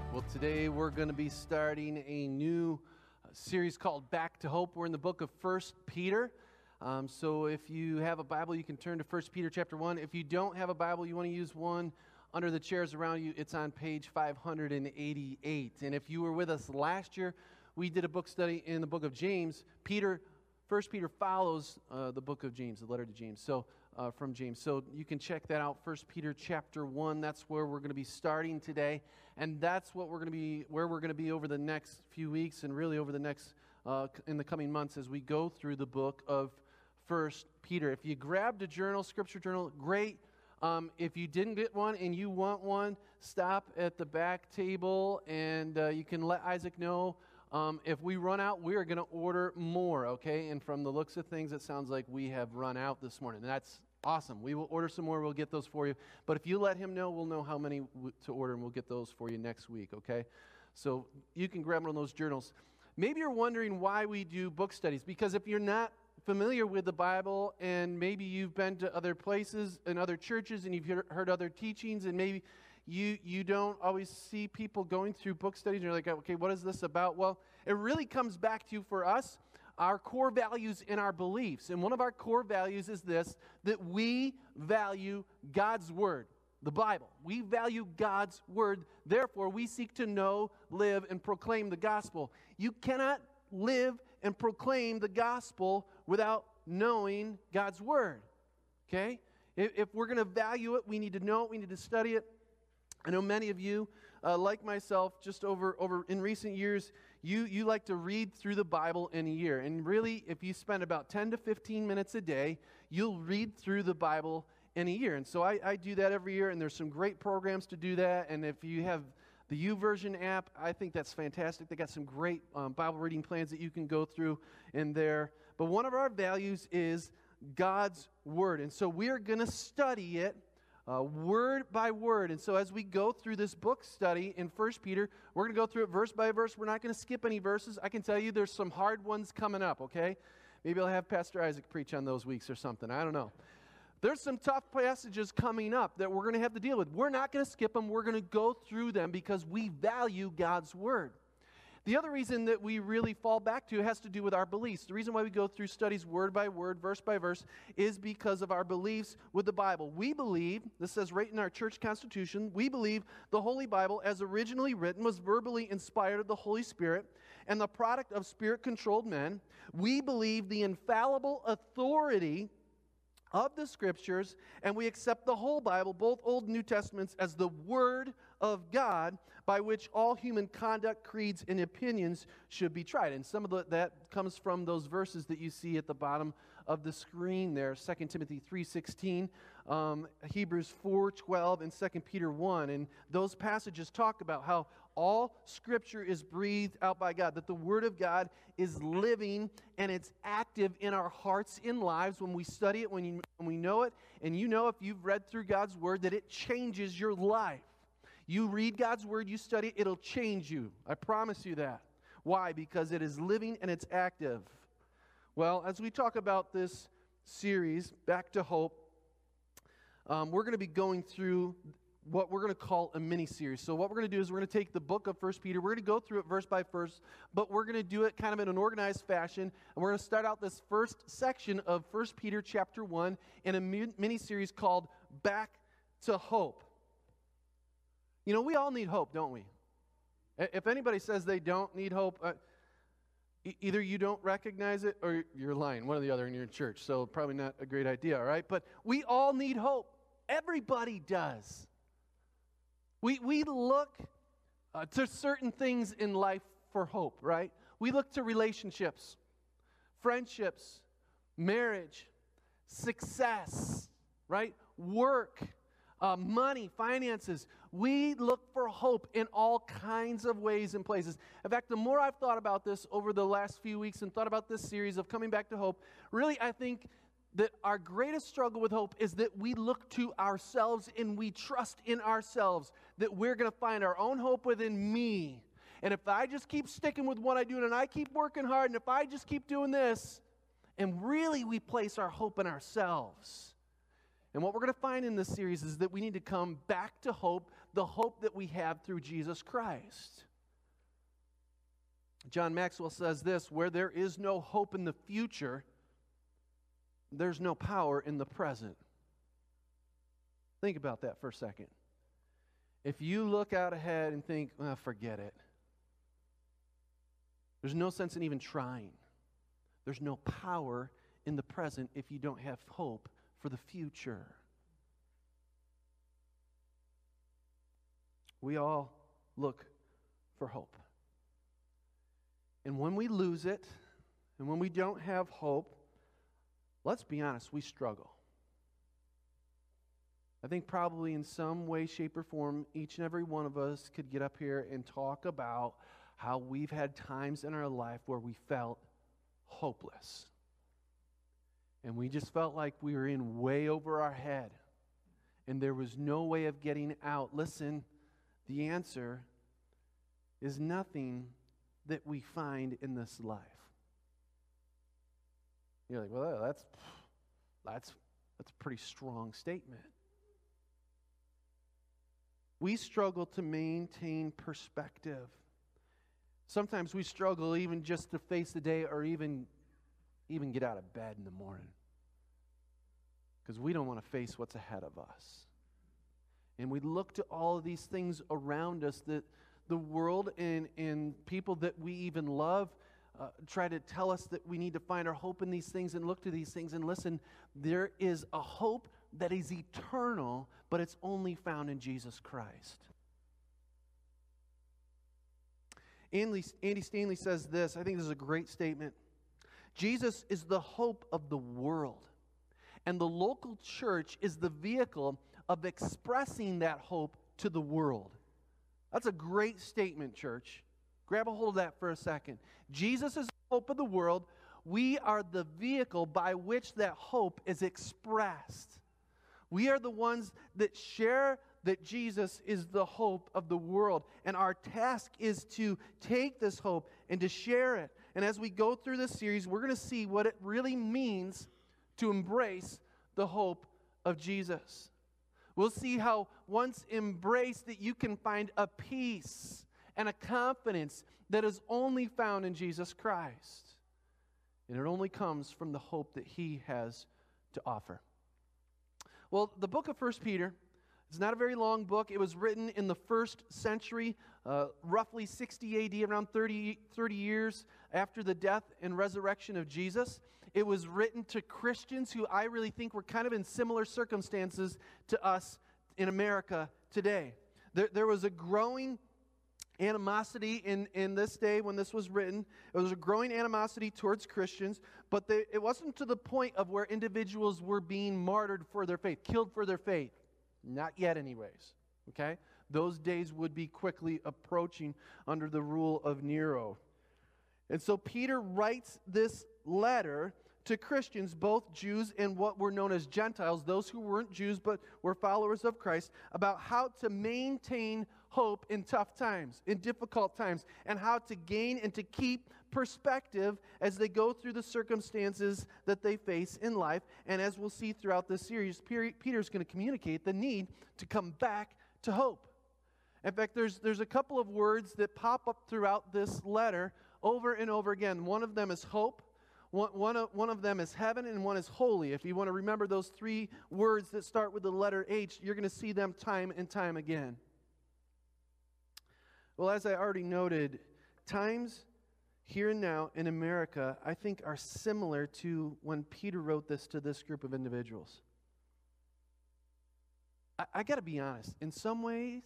Well, today we're going to be starting a new series called Back to Hope. We're in the book of 1 Peter. So if you have a Bible, you can turn to 1 Peter chapter 1. If you don't have a Bible, you want to use one under the chairs around you, it's on page 588. And if you were with us last year, we did a book study in the book of James. 1 Peter follows the book of James, the letter to James. So from James. So you can check that out, 1 Peter chapter 1. That's where we're going to be starting today. And that's what we're going to be over the next few weeks and really over the next, in the coming months as we go through the book of 1 Peter. If you grabbed a journal, scripture journal, great. If you didn't get one and you want one, stop at the back table and you can let Isaac know. If we run out, we are going to order more, okay? And from the looks of things, it sounds like we have run out this morning. And that's awesome. We will order some more. We'll get those for you. But if you let him know, we'll know how many to order, and we'll get those for you next week, okay? So you can grab one of those journals. Maybe you're wondering why we do book studies, because if you're not familiar with the Bible and maybe you've been to other places and other churches and you've heard other teachings and maybe you don't always see people going through book studies and you're like, okay, what is this about? Well, it really comes back to, for us, our core values and our beliefs. And one of our core values is this, that we value God's Word, the Bible. We value God's Word. Therefore, we seek to know, live, and proclaim the gospel. You cannot live and proclaim the gospel without knowing God's Word, okay? If we're going to value it, we need to know it, we need to study it. I know many of you, like myself, just over in recent years, you like to read through the Bible in a year. And really, if you spend about 10 to 15 minutes a day, you'll read through the Bible in a year. And so I do that every year, and there's some great programs to do that. And if you have the YouVersion app, I think that's fantastic. They got some great Bible reading plans that you can go through in there. But one of our values is God's Word. And so we are going to study it word by word. And so as we go through this book study in 1 Peter, we're going to go through it verse by verse. We're not going to skip any verses. I can tell you there's some hard ones coming up, okay? Maybe I'll have Pastor Isaac preach on those weeks or something. I don't know. There's some tough passages coming up that we're going to have to deal with. We're not going to skip them. We're going to go through them because we value God's Word. The other reason that we really fall back to has to do with our beliefs. The reason why we go through studies word by word, verse by verse, is because of our beliefs with the Bible. We believe, this says right in our church constitution, we believe the Holy Bible, as originally written, was verbally inspired of the Holy Spirit and the product of Spirit-controlled men. We believe the infallible authority of the Scriptures, and we accept the whole Bible, both Old and New Testaments, as the Word of God by which all human conduct, creeds, and opinions should be tried. And some of that comes from those verses that you see at the bottom of the screen there, 2 Timothy 3:16, Hebrews 4:12, and 2 Peter 1. And those passages talk about how all Scripture is breathed out by God, that the Word of God is living and it's active in our hearts and lives when we study it, when we know it. And you know, if you've read through God's Word, that it changes your life. You read God's Word, you study it, it'll change you. I promise you that. Why? Because it is living and it's active. Well, as we talk about this series, Back to Hope, we're going to be going through what we're going to call a mini-series. So what we're going to do is we're going to take the book of 1 Peter, we're going to go through it verse by verse, but we're going to do it kind of in an organized fashion, and we're going to start out this first section of 1 Peter chapter 1 in a mini-series called Back to Hope. You know, we all need hope, don't we? If anybody says they don't need hope, either you don't recognize it or you're lying, one or the other in your church, so probably not a great idea, all right? But we all need hope. Everybody does. We look to certain things in life for hope, right? We look to relationships, friendships, marriage, success, right? Work, money, finances. We look for hope in all kinds of ways and places. In fact, the more I've thought about this over the last few weeks and thought about this series of Coming Back to Hope, really I think that our greatest struggle with hope is that we look to ourselves and we trust in ourselves that we're going to find our own hope within me. And if I just keep sticking with what I do and I keep working hard and if I just keep doing this, and really we place our hope in ourselves. And what we're going to find in this series is that we need to come back to hope, the hope that we have through Jesus Christ. John Maxwell says this, where there is no hope in the future, there's no power in the present. Think about that for a second. If you look out ahead and think, oh, forget it. There's no sense in even trying. There's no power in the present if you don't have hope for the future. We all look for hope. And when we lose it, and when we don't have hope, let's be honest, we struggle. I think probably in some way, shape, or form, each and every one of us could get up here and talk about how we've had times in our life where we felt hopeless. And we just felt like we were in way over our head. And there was no way of getting out. Listen, the answer is nothing that we find in this life. You're like, well, that's a pretty strong statement. We struggle to maintain perspective. Sometimes we struggle even just to face the day or even get out of bed in the morning because we don't want to face what's ahead of us. And we look to all of these things around us that the world and people that we even love try to tell us that we need to find our hope in these things and look to these things. And listen, there is a hope that is eternal, but it's only found in Jesus Christ. Andy Stanley says this. I think this is a great statement. Jesus is the hope of the world, and the local church is the vehicle of expressing that hope to the world. That's a great statement, church. Grab a hold of that for a second. Jesus is the hope of the world. We are the vehicle by which that hope is expressed. We are the ones that share that Jesus is the hope of the world. And our task is to take this hope and to share it. And as we go through this series, we're going to see what it really means to embrace the hope of Jesus. We'll see how once embraced that you can find a peace and a confidence that is only found in Jesus Christ. And it only comes from the hope that He has to offer. Well, the book of 1 Peter is not a very long book. It was written in the first century, roughly 60 AD, around 30 years after the death and resurrection of Jesus. It was written to Christians who I really think were kind of in similar circumstances to us in America today. There was a growing animosity in this day when this was written. There was a growing animosity towards Christians, but it wasn't to the point of where individuals were being martyred for their faith, killed for their faith. Not yet anyways, okay? Those days would be quickly approaching under the rule of Nero. And so Peter writes this letter to Christians, both Jews and what were known as Gentiles, those who weren't Jews but were followers of Christ, about how to maintain hope in tough times, in difficult times, and how to gain and to keep perspective as they go through the circumstances that they face in life. And as we'll see throughout this series, Peter's going to communicate the need to come back to hope. In fact, there's a couple of words that pop up throughout this letter over and over again. One of them is hope. One of them is heaven, and one is holy. If you want to remember those three words that start with the letter H, you're going to see them time and time again. Well, as I already noted, times here and now in America, I think, are similar to when Peter wrote this to this group of individuals. I got to be honest. In some ways,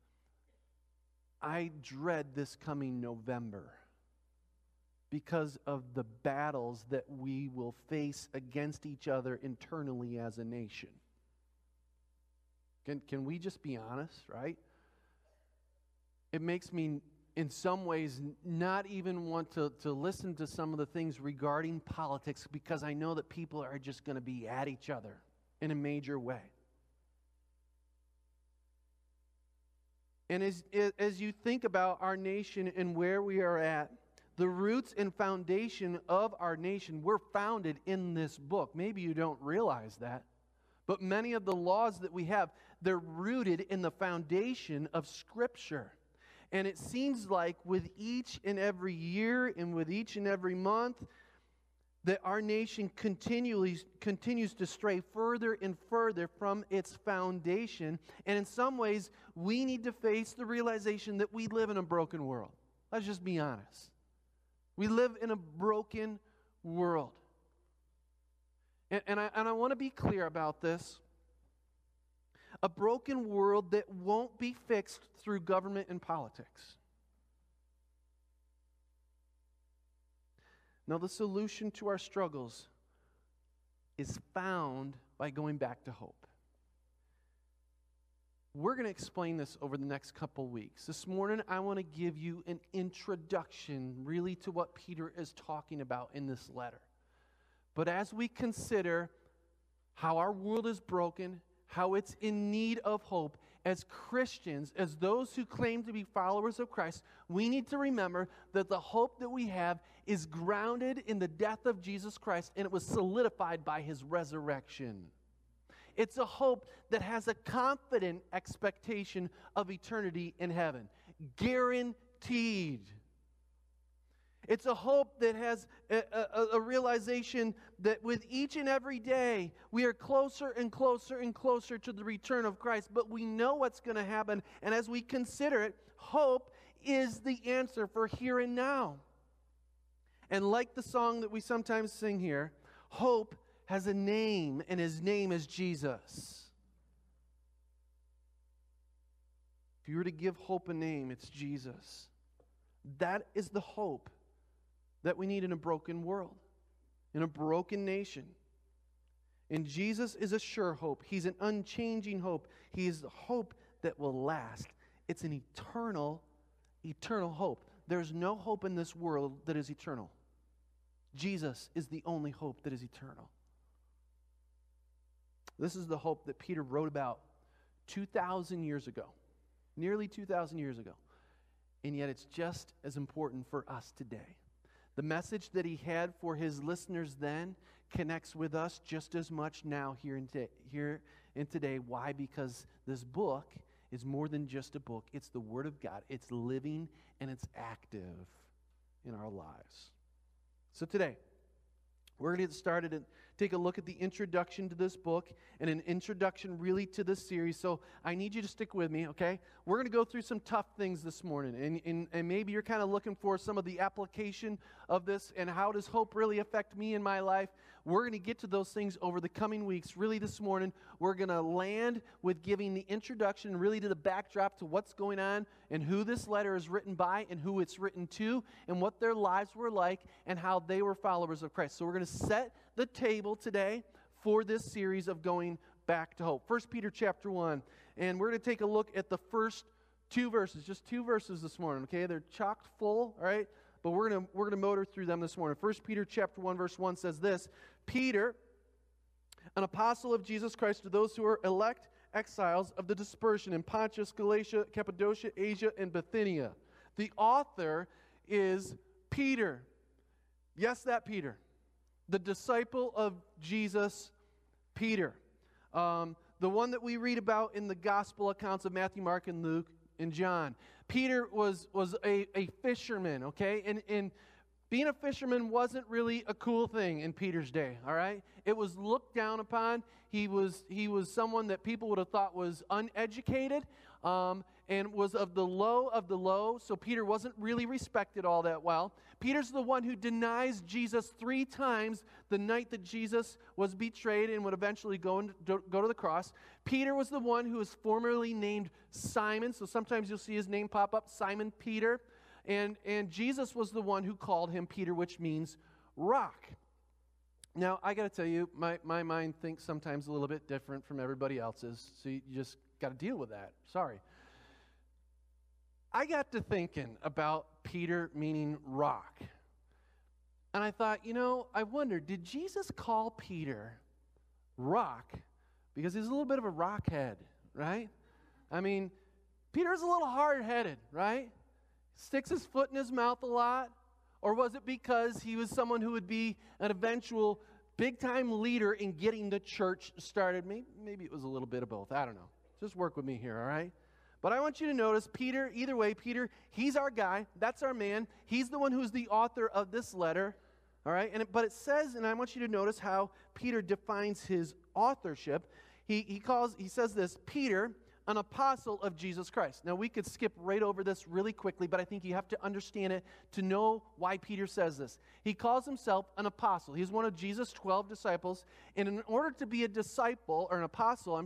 I dread this coming November because of the battles that we will face against each other internally as a nation. Can we just be honest, right? It makes me, in some ways, not even want to listen to some of the things regarding politics because I know that people are just going to be at each other in a major way. And as you think about our nation and where we are at, the roots and foundation of our nation were founded in this book. Maybe you don't realize that, But many of the laws that we have, they're rooted in the foundation of Scripture. And it seems like with each and every year and with each and every month, that our nation continues to stray further and further from its foundation. And in some ways, we need to face the realization that we live in a broken world. Let's just be honest. We live in a broken world. And I want to be clear about this. A broken world that won't be fixed through government and politics. No, the solution to our struggles is found by going back to hope. We're going to explain this over the next couple weeks. This morning, I want to give you an introduction really to what Peter is talking about in this letter. But as we consider how our world is broken, how it's in need of hope, as Christians, as those who claim to be followers of Christ, we need to remember that the hope that we have is grounded in the death of Jesus Christ, and it was solidified by His resurrection. It's a hope that has a confident expectation of eternity in heaven. Guaranteed. It's a hope that has a realization that with each and every day, we are closer and closer and closer to the return of Christ, but we know what's going to happen, and as we consider it, hope is the answer for here and now. And like the song that we sometimes sing here, hope has a name, and His name is Jesus. If you were to give hope a name, it's Jesus. That is the hope that we need in a broken world, in a broken nation. And Jesus is a sure hope. He's an unchanging hope. He is the hope that will last. It's an eternal hope. There's no hope in this world that is eternal. Jesus is the only hope that is eternal. This is the hope that Peter wrote about 2,000 years ago, nearly 2,000 years ago. And yet it's just as important for us today. The message that he had for his listeners then connects with us just as much now here and today. Why? Because this book is more than just a book. It's the Word of God. It's living and it's active in our lives. So today, we're going to get started and take a look at the introduction to this book and an introduction really to this series. So I need you to stick with me, okay? We're going to go through some tough things this morning. And maybe you're kind of looking for some of the application of this and how does hope really affect me in my life. We're going to get to those things over the coming weeks. Really this morning, we're going to land with giving the introduction really to the backdrop to what's going on and who this letter is written by and who it's written to and what their lives were like and how they were followers of Christ. So we're going to set the table today for this series of going back to hope. 1 Peter chapter 1, and we're going to take a look at the first two verses, just two verses this morning, okay? They're chock full, all right? But we're going to motor through them this morning. 1 Peter chapter 1, verse 1 says this, Peter, an apostle of Jesus Christ, to those who are elect exiles of the dispersion in Pontus, Galatia, Cappadocia, Asia, and Bithynia. The author is Peter. Yes, that Peter. The disciple of Jesus, Peter. The one that we read about in the gospel accounts of Matthew, Mark, and Luke, and John. Peter was a fisherman, okay? And being a fisherman wasn't really a cool thing in Peter's day, all right? It was looked down upon. He was someone that people would have thought was uneducated and was of the low, so Peter wasn't really respected all that well. Peter's the one who denies Jesus 3 times the night that Jesus was betrayed and would eventually go to the cross. Peter was the one who was formerly named Simon, so sometimes you'll see his name pop up, Simon Peter. And Jesus was the one who called him Peter, which means rock. Now, I got to tell you, my mind thinks sometimes a little bit different from everybody else's, so you just got to deal with that. Sorry. I got to thinking about Peter meaning rock. And I thought, I wonder, did Jesus call Peter rock because he's a little bit of a rockhead, right? I mean, Peter's a little hard-headed, right? Sticks his foot in his mouth a lot? Or was it because he was someone who would be an eventual big-time leader in getting the church started. Maybe it was a little bit of both. I don't know. Just work with me here, all right? But I want you to notice Peter, either way, Peter, he's our guy. That's our man. He's the one who's the author of this letter, all right? But it says, and I want you to notice how Peter defines his authorship. He says this, Peter, an apostle of Jesus Christ. Now, we could skip right over this really quickly, but I think you have to understand it to know why Peter says this. He calls himself an apostle. He's one of Jesus' 12 disciples, and in order to be an apostle,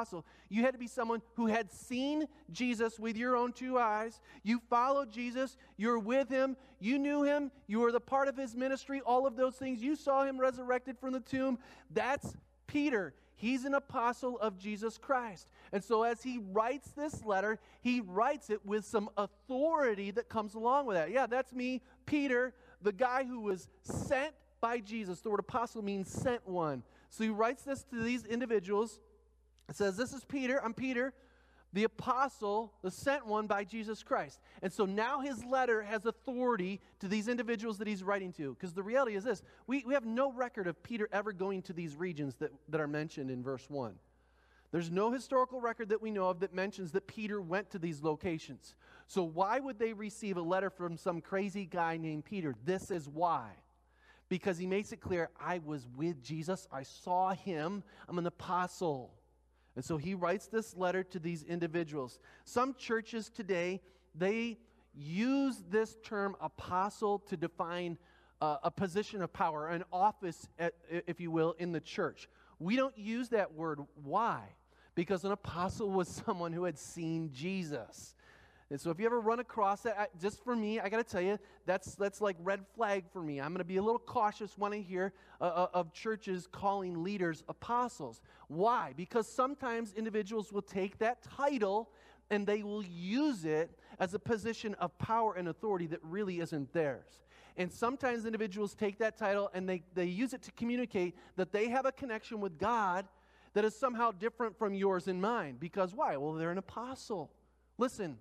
you had to be someone who had seen Jesus with your own two eyes. You followed Jesus. You were with him. You knew him. You were the part of his ministry, all of those things. You saw him resurrected from the tomb. That's Peter. He's an apostle of Jesus Christ. And so as he writes this letter, he writes it with some authority that comes along with that. Yeah, that's me, Peter, the guy who was sent by Jesus. The word apostle means sent one. So he writes this to these individuals. It says, this is Peter, I'm Peter, the apostle, the sent one by Jesus Christ. And so now his letter has authority to these individuals that he's writing to. Because the reality is this, we have no record of Peter ever going to these regions that are mentioned in verse 1. There's no historical record that we know of that mentions that Peter went to these locations. So why would they receive a letter from some crazy guy named Peter? This is why. Because he makes it clear, I was with Jesus, I saw him, I'm an apostle. And so he writes this letter to these individuals. Some churches today, they use this term apostle to define a position of power, an office, if you will, in the church. We don't use that word. Why? Because an apostle was someone who had seen Jesus. And so if you ever run across that, just for me, I got to tell you, that's like red flag for me. I'm going to be a little cautious when I hear of churches calling leaders apostles. Why? Because sometimes individuals will take that title and they will use it as a position of power and authority that really isn't theirs. And sometimes individuals take that title and they use it to communicate that they have a connection with God that is somehow different from yours and mine. Because why? Well, they're an apostle. Listen.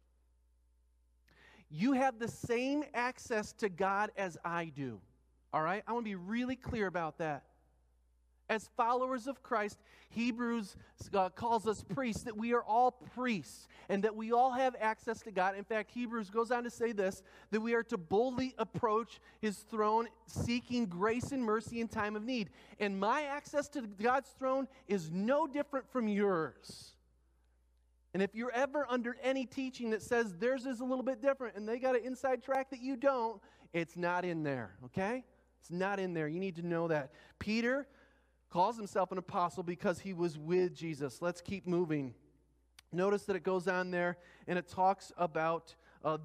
You have the same access to God as I do, all right? I want to be really clear about that. As followers of Christ, Hebrews calls us priests, that we are all priests, and that we all have access to God. In fact, Hebrews goes on to say this, that we are to boldly approach his throne, seeking grace and mercy in time of need. And my access to God's throne is no different from yours. And if you're ever under any teaching that says theirs is a little bit different and they got an inside track that you don't, it's not in there, okay? It's not in there. You need to know that. Peter calls himself an apostle because he was with Jesus. Let's keep moving. Notice that it goes on there and it talks about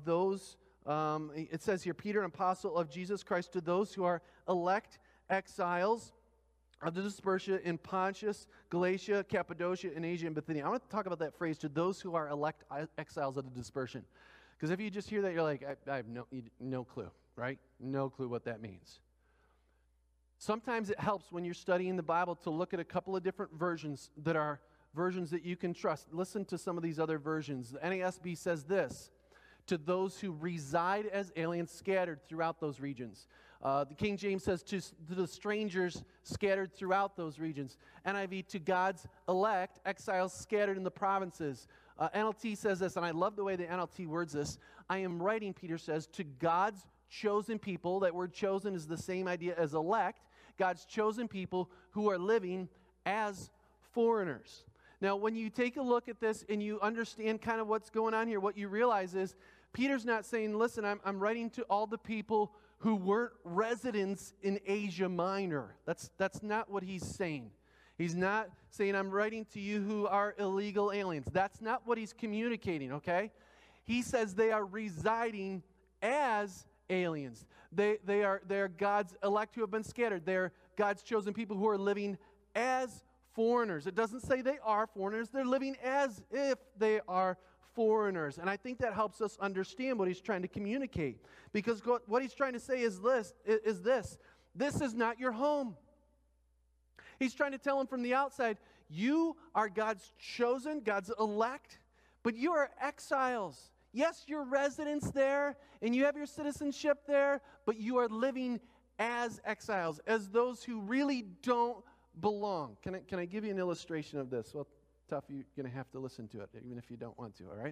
it says here, Peter, an apostle of Jesus Christ, to those who are elect exiles of the dispersion in Pontus, Galatia, Cappadocia, and Asia and Bithynia. I want to talk about that phrase, to those who are elect exiles of the dispersion. Because if you just hear that, you're like, I have no clue, right? No clue what that means. Sometimes it helps when you're studying the Bible to look at a couple of different versions that are versions that you can trust. Listen to some of these other versions. The NASB says this, to those who reside as aliens scattered throughout those regions. The King James says to the strangers scattered throughout those regions. NIV, to God's elect, exiles scattered in the provinces. NLT says this, and I love the way the NLT words this. I am writing, Peter says, to God's chosen people. That word chosen is the same idea as elect. God's chosen people who are living as foreigners. Now, when you take a look at this and you understand kind of what's going on here, what you realize is Peter's not saying, listen, I'm writing to all the people who weren't residents in Asia Minor. That's not what he's saying. He's not saying, I'm writing to you who are illegal aliens. That's not what he's communicating, okay? He says they are residing as aliens. They are God's elect who have been scattered. They're God's chosen people who are living as foreigners. It doesn't say they are foreigners. They're living as if they are foreigners. And I think that helps us understand what he's trying to communicate. Because what he's trying to say is this. This is not your home. He's trying to tell them from the outside, you are God's chosen, God's elect, but you are exiles. Yes, you're residents there, and you have your citizenship there, but you are living as exiles, as those who really don't belong. Can I give you an illustration of this? Well, tough, you're going to have to listen to it, even if you don't want to, all right?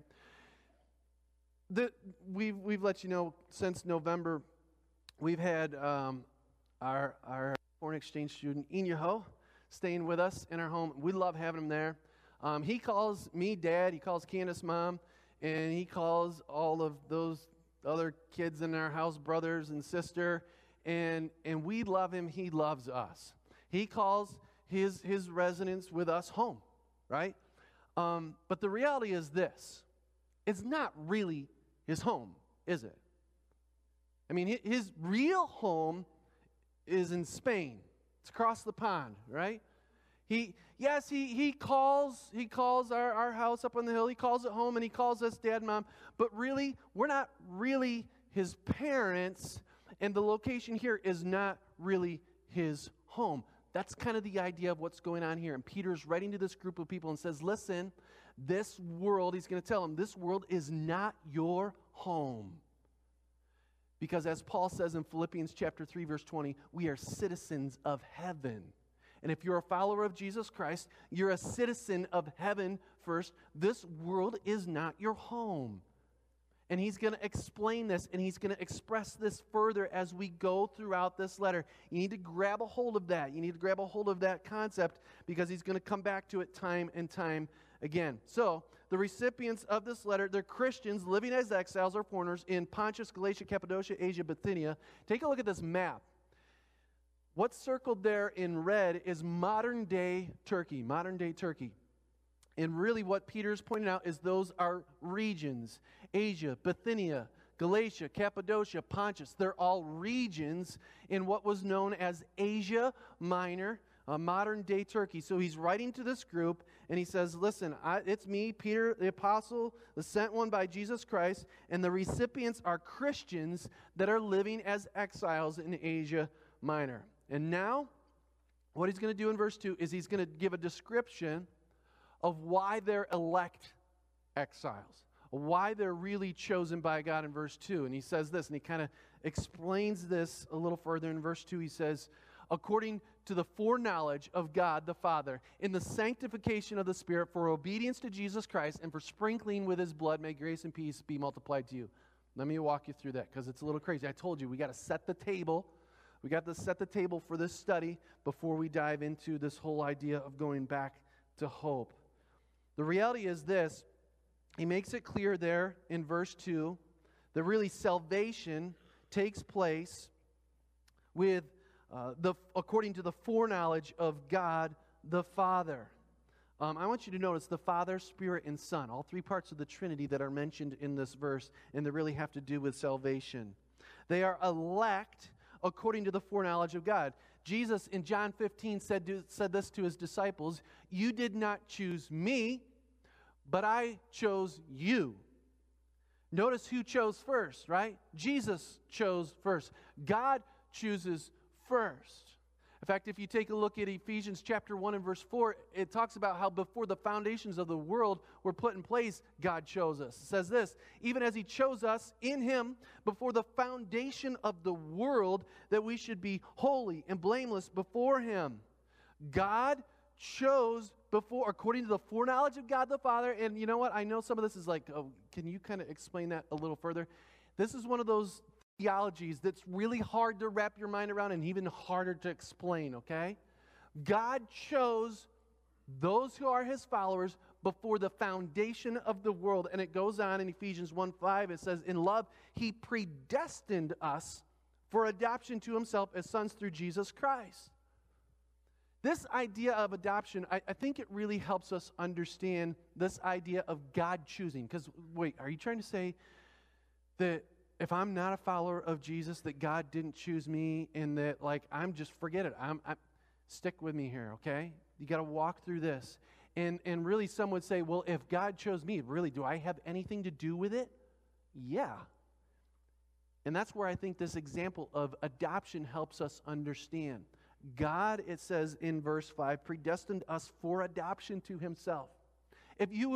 We've let you know since November, we've had our foreign exchange student, Inyo, staying with us in our home. We love having him there. He calls me Dad, he calls Candace Mom, and he calls all of those other kids in our house brothers and sister, and we love him, he loves us. He calls his residence with us home, right? But the reality is this. It's not really his home, is it? I mean, his real home is in Spain. It's across the pond, right? He calls our house up on the hill. He calls it home, and he calls us Dad and Mom. But really, we're not really his parents, and the location here is not really his home. That's kind of the idea of what's going on here. And Peter's writing to this group of people and says, listen, this world, he's going to tell them, this world is not your home. Because as Paul says in Philippians chapter 3, verse 20, we are citizens of heaven. And if you're a follower of Jesus Christ, you're a citizen of heaven first. This world is not your home. And he's going to explain this, and he's going to express this further as we go throughout this letter. You need to grab a hold of that. You need to grab a hold of that concept, because he's going to come back to it time and time again. So, the recipients of this letter, they're Christians living as exiles or foreigners in Pontus, Galatia, Cappadocia, Asia, Bithynia. Take a look at this map. What's circled there in red is modern-day Turkey, modern-day Turkey. And really what Peter's pointing out is those are regions. Asia, Bithynia, Galatia, Cappadocia, Pontus. They're all regions in what was known as Asia Minor, modern-day Turkey. So he's writing to this group, and he says, listen, it's me, Peter, the apostle, the sent one by Jesus Christ, and the recipients are Christians that are living as exiles in Asia Minor. And now, what he's going to do in verse 2 is he's going to give a description of why they're elect exiles, why they're really chosen by God in verse 2. And he says this, and he kind of explains this a little further. In verse 2, he says, according to the foreknowledge of God the Father, in the sanctification of the Spirit, for obedience to Jesus Christ, and for sprinkling with his blood, may grace and peace be multiplied to you. Let me walk you through that, because it's a little crazy. I told you, we got to set the table. We got to set the table for this study before we dive into this whole idea of going back to hope. The reality is this. He makes it clear there in verse 2 that really salvation takes place with according to the foreknowledge of God the Father. I want you to notice the Father, Spirit, and Son, all three parts of the Trinity that are mentioned in this verse, and they really have to do with salvation. They are elect according to the foreknowledge of God. Jesus in John 15 said this to his disciples, you did not choose me, but I chose you. Notice who chose first, right? Jesus chose first. God chooses first. In fact, if you take a look at Ephesians chapter 1 and verse 4, it talks about how before the foundations of the world were put in place, God chose us. It says this, even as he chose us in him before the foundation of the world, that we should be holy and blameless before him. God chose before, according to the foreknowledge of God the Father. And you know what? I know some of this is like, oh, can you kind of explain that a little further? This is one of those theologies that's really hard to wrap your mind around and even harder to explain, okay? God chose those who are his followers before the foundation of the world. And it goes on in Ephesians 1:5, it says, in love, he predestined us for adoption to himself as sons through Jesus Christ. This idea of adoption, I think it really helps us understand this idea of God choosing. Because, wait, are you trying to say that if I'm not a follower of Jesus, that God didn't choose me and that, like, I'm just, forget it. Stick with me here, okay? You got to walk through this. And really some would say, well, if God chose me, really, do I have anything to do with it? Yeah. And that's where I think this example of adoption helps us understand. God, it says in verse 5, predestined us for adoption to himself. If you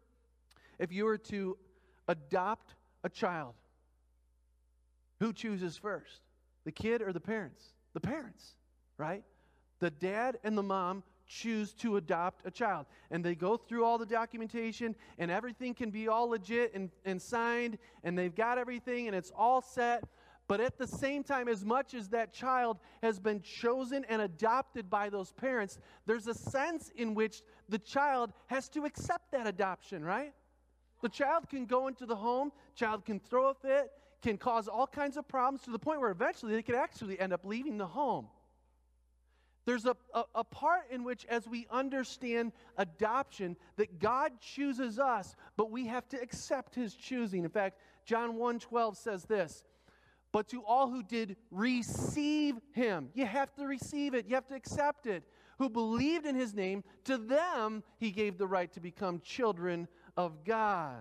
were to adopt a child, who chooses first? The kid or the parents? The parents, right? The dad and the mom choose to adopt a child. And they go through all the documentation, and everything can be all legit and signed, and they've got everything, and it's all set. But at the same time, as much as that child has been chosen and adopted by those parents, there's a sense in which the child has to accept that adoption, right? The child can go into the home, child can throw a fit, can cause all kinds of problems to the point where eventually they could actually end up leaving the home. There's a part in which, as we understand adoption, that God chooses us, but we have to accept His choosing. In fact, John 1:12 says this, "But to all who did receive Him," you have to receive it, you have to accept it, "who believed in His name, to them He gave the right to become children of God."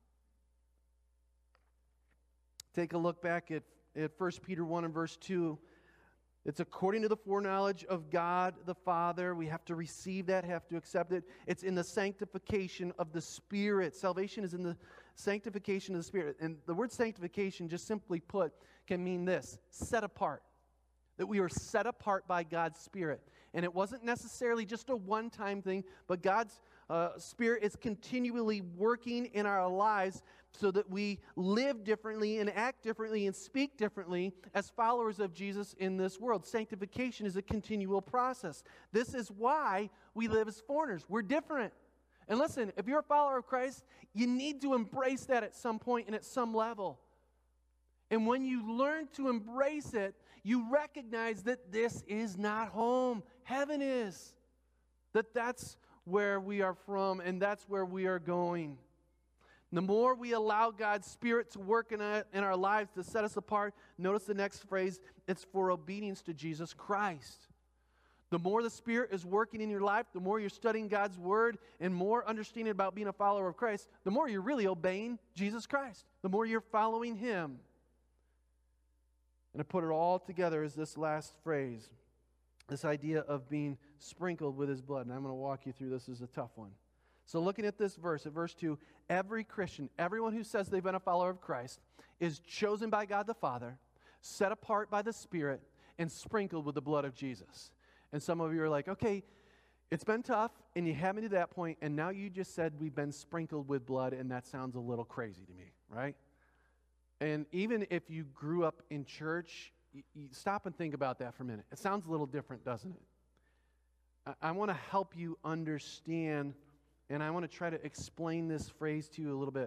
Take a look back at 1 Peter 1 and verse 2. It's according to the foreknowledge of God the Father. We have to receive that, have to accept it. It's in the sanctification of the Spirit. Salvation is in the sanctification of the Spirit. And the word sanctification, just simply put, can mean this: set apart. That we are set apart by God's Spirit. And it wasn't necessarily just a one-time thing, but God's Spirit is continually working in our lives so that we live differently and act differently and speak differently as followers of Jesus in this world. Sanctification is a continual process. This is why we live as foreigners. We're different. And listen, if you're a follower of Christ, you need to embrace that at some point and at some level. And when you learn to embrace it, you recognize that this is not home. Heaven is. That's where we are from, and that's where we are going. The more we allow God's Spirit to work in our lives to set us apart, notice the next phrase, it's for obedience to Jesus Christ. The more the Spirit is working in your life, the more you're studying God's Word and more understanding about being a follower of Christ, the more you're really obeying Jesus Christ, the more you're following Him. And to put it all together is this last phrase, this idea of being sprinkled with His blood. And I'm going to walk you through this. This is a tough one. So looking at this verse, at verse 2, every Christian, everyone who says they've been a follower of Christ, is chosen by God the Father, set apart by the Spirit, and sprinkled with the blood of Jesus. And some of you are like, okay, it's been tough, and you have me to that point, and now you just said we've been sprinkled with blood, and that sounds a little crazy to me, right? And even if you grew up in church, you stop and think about that for a minute. It sounds a little different, doesn't it? I want to help you understand, and I want to try to explain this phrase to you a little bit.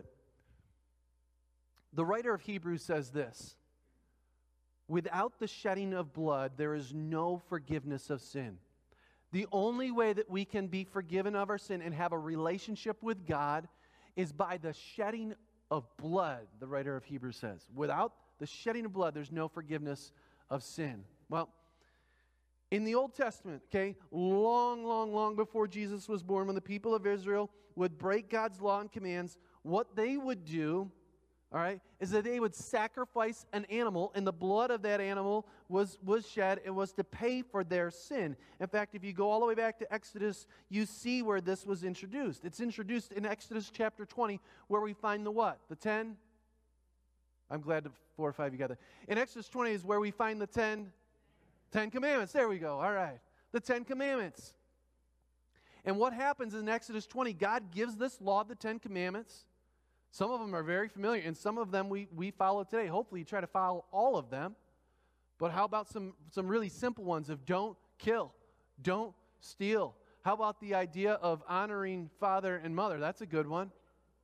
The writer of Hebrews says this: without the shedding of blood, there is no forgiveness of sin. The only way that we can be forgiven of our sin and have a relationship with God is by the shedding of blood, the writer of Hebrews says. Without the shedding of blood, there's no forgiveness of sin. Well, in the Old Testament, okay, long before Jesus was born, when the people of Israel would break God's law and commands, what they would do, all right, is that they would sacrifice an animal, and the blood of that animal was shed. It was to pay for their sin. In fact, if you go all the way back to Exodus, you see where this was introduced. It's introduced in Exodus chapter 20, where we find the what? The 10? I'm glad 4 or 5 you got that. In Exodus 20 is where we find the 10 Commandments. There we go. All right. The 10 Commandments. And what happens in Exodus 20? God gives this law of the 10 Commandments. Some of them are very familiar, and some of them we follow today. Hopefully you try to follow all of them. But how about some really simple ones of don't kill, don't steal? How about the idea of honoring father and mother? That's a good one.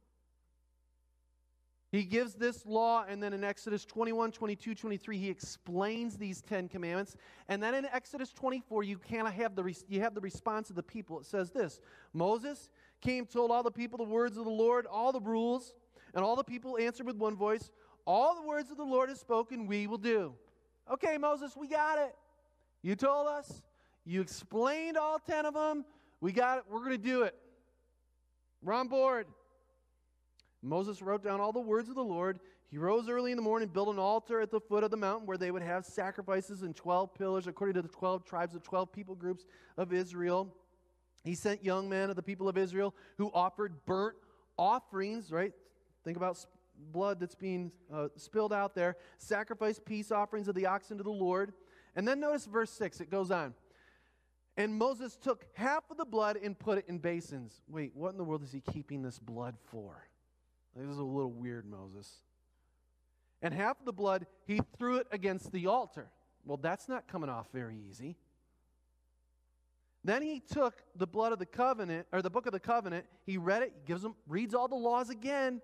He gives this law, and then in Exodus 21, 22, 23, he explains these 10 commandments. And then in Exodus 24, you have the response of the people. It says this: Moses came, told all the people the words of the Lord, all the rules, and all the people answered with one voice, all the words of the Lord is spoken, we will do. Okay, Moses, we got it. You told us. You explained all 10 of them. We got it. We're going to do it. We're on board. Moses wrote down all the words of the Lord. He rose early in the morning, built an altar at the foot of the mountain where they would have sacrifices and 12 pillars according to the 12 tribes, the 12 people groups of Israel. He sent young men of the people of Israel who offered burnt offerings, right? Think about blood that's being spilled out there, sacrifice peace offerings of the oxen to the Lord. And then notice verse 6, it goes on. And Moses took half of the blood and put it in basins. Wait, what in the world is he keeping this blood for? This is a little weird, Moses. And half of the blood, he threw it against the altar. Well, that's not coming off very easy. Then he took the blood of the covenant, or the book of the covenant, he read it, reads all the laws again.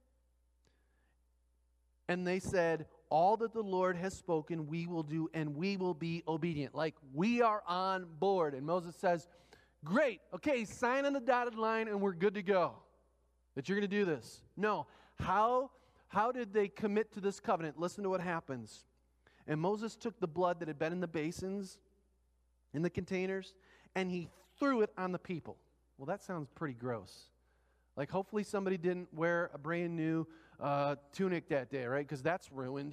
And they said, all that the Lord has spoken, we will do, and we will be obedient. Like, we are on board. And Moses says, great, okay, sign on the dotted line and we're good to go. That you're going to do this. No. How did they commit to this covenant? Listen to what happens. And Moses took the blood that had been in the basins, in the containers, and he threw it on the people. Well, that sounds pretty gross. Like, hopefully somebody didn't wear a brand new tunic that day, right? Because that's ruined.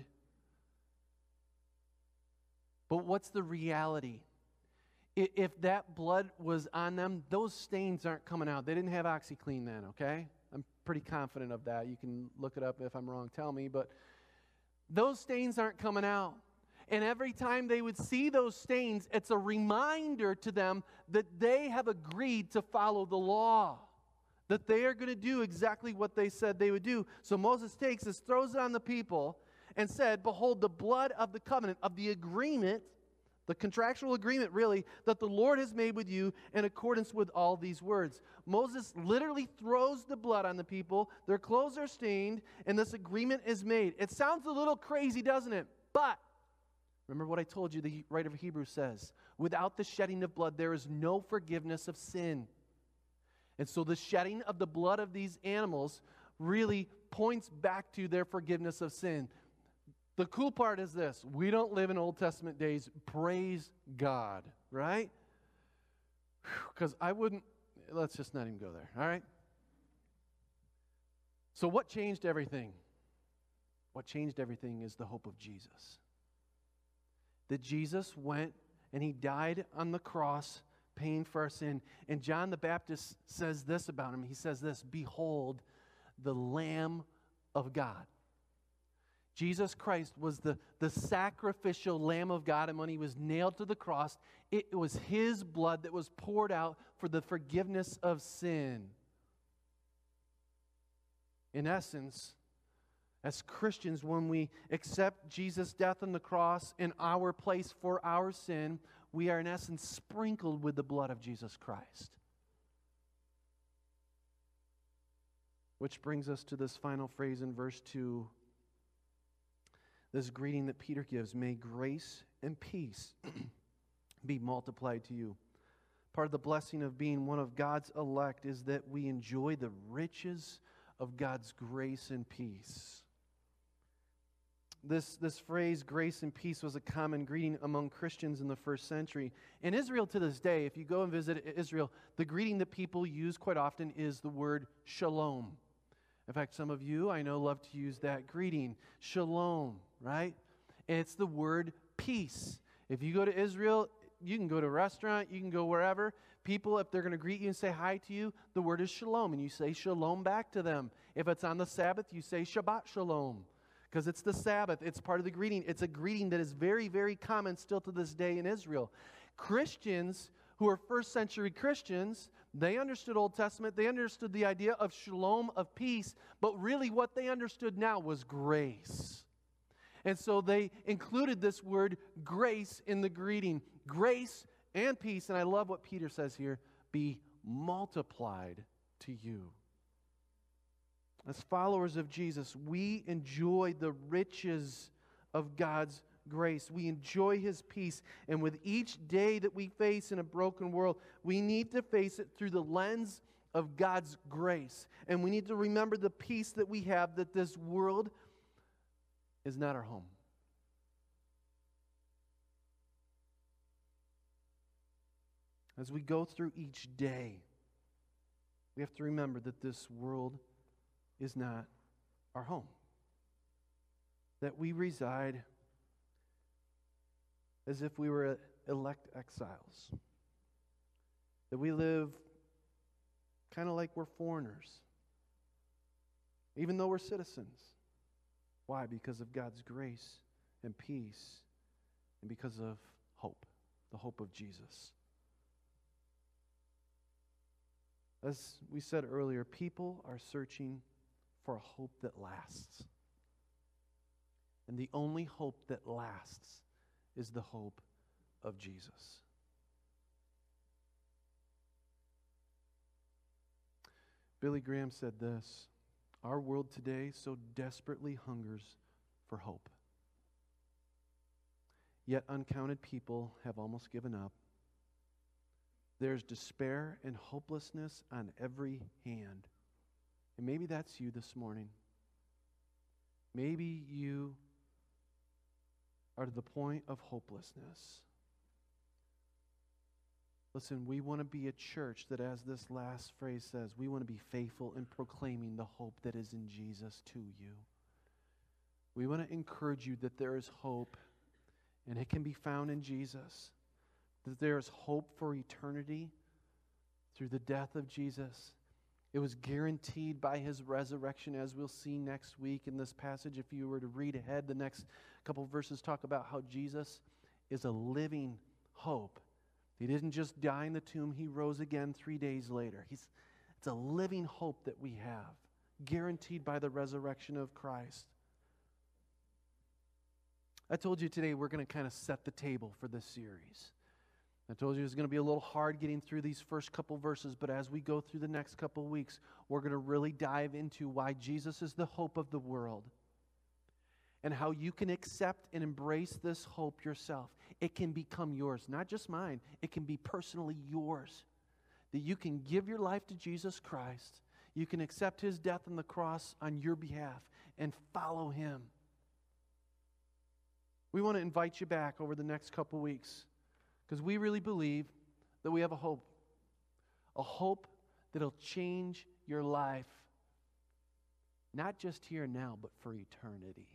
But what's the reality? If that blood was on them, those stains aren't coming out. They didn't have OxyClean then, okay? I'm pretty confident of that. You can look it up if I'm wrong, tell me. But those stains aren't coming out. And every time they would see those stains, it's a reminder to them that they have agreed to follow the law, that they are going to do exactly what they said they would do. So Moses takes this, throws it on the people, and said, behold, the blood of the covenant, of the agreement, the contractual agreement, really, that the Lord has made with you in accordance with all these words. Moses literally throws the blood on the people. Their clothes are stained, and this agreement is made. It sounds a little crazy, doesn't it? But remember what I told you, the writer of Hebrews says, without the shedding of blood, there is no forgiveness of sin. And so the shedding of the blood of these animals really points back to their forgiveness of sin. The cool part is this: we don't live in Old Testament days. Praise God, right? Because let's just not even go there, all right? So what changed everything? What changed everything is the hope of Jesus. That Jesus went and he died on the cross, paying for our sin. And John the Baptist says this about him. He says this, behold, the Lamb of God. Jesus Christ was the sacrificial Lamb of God, and when he was nailed to the cross, it was his blood that was poured out for the forgiveness of sin. In essence, as Christians, when we accept Jesus' death on the cross in our place for our sin, we are in essence sprinkled with the blood of Jesus Christ. Which brings us to this final phrase in verse 2. This greeting that Peter gives, may grace and peace be multiplied to you. Part of the blessing of being one of God's elect is that we enjoy the riches of God's grace and peace. This phrase, grace and peace, was a common greeting among Christians in the first century. In Israel to this day, if you go and visit Israel, the greeting that people use quite often is the word shalom. In fact, some of you, I know, love to use that greeting, shalom, right? And it's the word peace. If you go to Israel, you can go to a restaurant, you can go wherever. People, if they're going to greet you and say hi to you, the word is shalom, and you say shalom back to them. If it's on the Sabbath, you say Shabbat shalom, because it's the Sabbath. It's part of the greeting. It's a greeting that is very, very common still to this day in Israel. Christians who are first century Christians, they understood Old Testament. They understood the idea of shalom, of peace, but really what they understood now was grace. And so they included this word grace in the greeting. Grace and peace, and I love what Peter says here, be multiplied to you. As followers of Jesus, we enjoy the riches of God's grace. We enjoy his peace. And with each day that we face in a broken world, we need to face it through the lens of God's grace. And we need to remember the peace that we have, that this world is not our home. As we go through each day, we have to remember that this world is not our home. That we reside as if we were elect exiles. That we live kind of like we're foreigners, even though we're citizens. Why? Because of God's grace and peace, and because of hope, the hope of Jesus. As we said earlier, people are searching for a hope that lasts. And the only hope that lasts is the hope of Jesus. Billy Graham said this: "Our world today so desperately hungers for hope. Yet uncounted people have almost given up. There's despair and hopelessness on every hand." And maybe that's you this morning. Maybe you are to the point of hopelessness. Listen, we want to be a church that, as this last phrase says, we want to be faithful in proclaiming the hope that is in Jesus to you. We want to encourage you that there is hope, and it can be found in Jesus. That there is hope for eternity through the death of Jesus. It was guaranteed by His resurrection, as we'll see next week in this passage. If you were to read ahead, the next couple of verses talk about how Jesus is a living hope. He didn't just die in the tomb, He rose again 3 days later. It's a living hope that we have, guaranteed by the resurrection of Christ. I told you today we're going to kind of set the table for this series. I told you it's going to be a little hard getting through these first couple verses, but as we go through the next couple weeks, we're going to really dive into why Jesus is the hope of the world and how you can accept and embrace this hope yourself. It can become yours, not just mine. It can be personally yours. That you can give your life to Jesus Christ. You can accept His death on the cross on your behalf and follow Him. We want to invite you back over the next couple weeks because we really believe that we have a hope that'll change your life, not just here and now, but for eternity.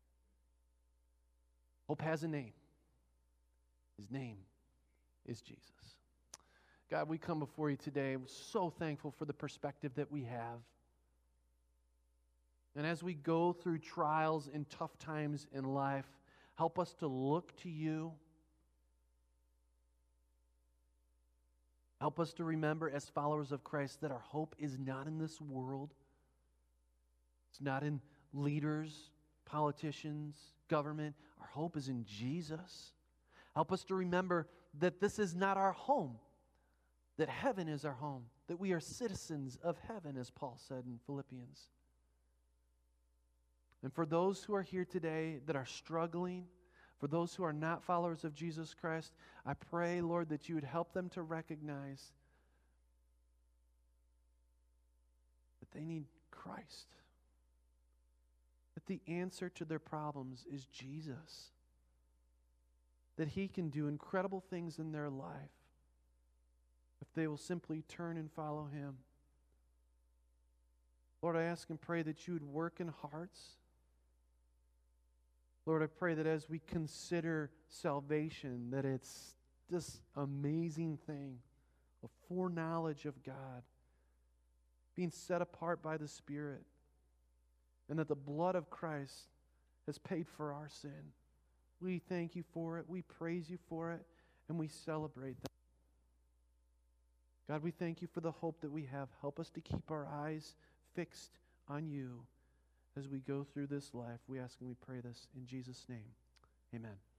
Hope has a name. His name is Jesus. God, we come before you today. We're so thankful for the perspective that we have. And as we go through trials and tough times in life, help us to look to you. Help us to remember as followers of Christ that our hope is not in this world. It's not in leaders, politicians, government. Our hope is in Jesus. Help us to remember that this is not our home, that heaven is our home, that we are citizens of heaven, as Paul said in Philippians. And for those who are here today that are struggling, for those who are not followers of Jesus Christ, I pray, Lord, that you would help them to recognize that they need Christ. That the answer to their problems is Jesus. That He can do incredible things in their life if they will simply turn and follow Him. Lord, I ask and pray that you would work in hearts. Lord, I pray that as we consider salvation, that it's this amazing thing, a foreknowledge of God, being set apart by the Spirit, and that the blood of Christ has paid for our sin. We thank you for it, we praise you for it, and we celebrate that. God, we thank you for the hope that we have. Help us to keep our eyes fixed on you as we go through this life. We ask and we pray this in Jesus' name. Amen.